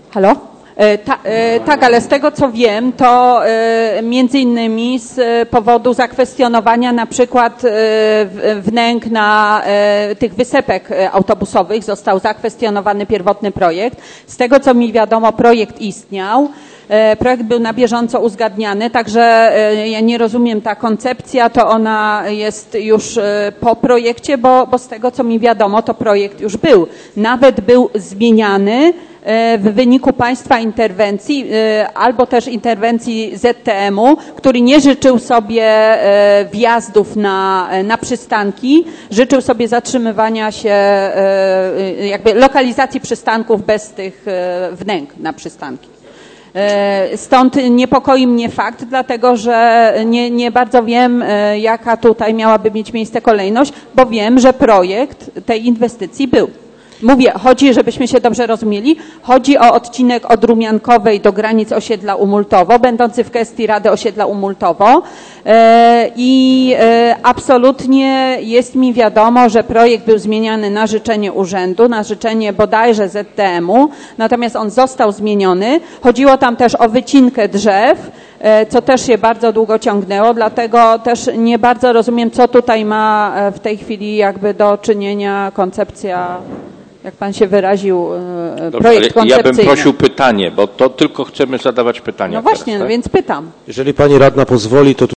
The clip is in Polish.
Halo? Tak, ale z tego co wiem, to między innymi z powodu zakwestionowania na przykład wnęk na tych wysepek autobusowych został zakwestionowany pierwotny projekt. Z tego co mi wiadomo, projekt istniał. Projekt był na bieżąco uzgadniany, także ja nie rozumiem, ta koncepcja to ona jest już po projekcie, bo z tego co mi wiadomo, to projekt już był. Nawet był zmieniany w wyniku państwa interwencji albo też interwencji ZTM-u, który nie życzył sobie wjazdów na przystanki, życzył sobie zatrzymywania się, jakby lokalizacji przystanków bez tych wnęk na przystanki. Stąd niepokoi mnie fakt, dlatego że nie bardzo wiem, jaka tutaj miałaby mieć miejsce kolejność, bo wiem, że projekt tej inwestycji był. Mówię, chodzi, żebyśmy się dobrze rozumieli, chodzi o odcinek od Rumiankowej do granic osiedla Umultowo, będący w gestii Rady Osiedla Umultowo i absolutnie jest mi wiadomo, że projekt był zmieniany na życzenie urzędu, na życzenie bodajże ZTM-u, natomiast on został zmieniony. Chodziło tam też o wycinkę drzew, co też się bardzo długo ciągnęło, dlatego też nie bardzo rozumiem, co tutaj ma w tej chwili jakby do czynienia koncepcja, jak pan się wyraził, projekt koncepcyjny. Ja bym prosił pytanie, bo to tylko chcemy zadawać pytania. No właśnie, teraz, tak? Więc pytam. Jeżeli pani radna pozwoli, to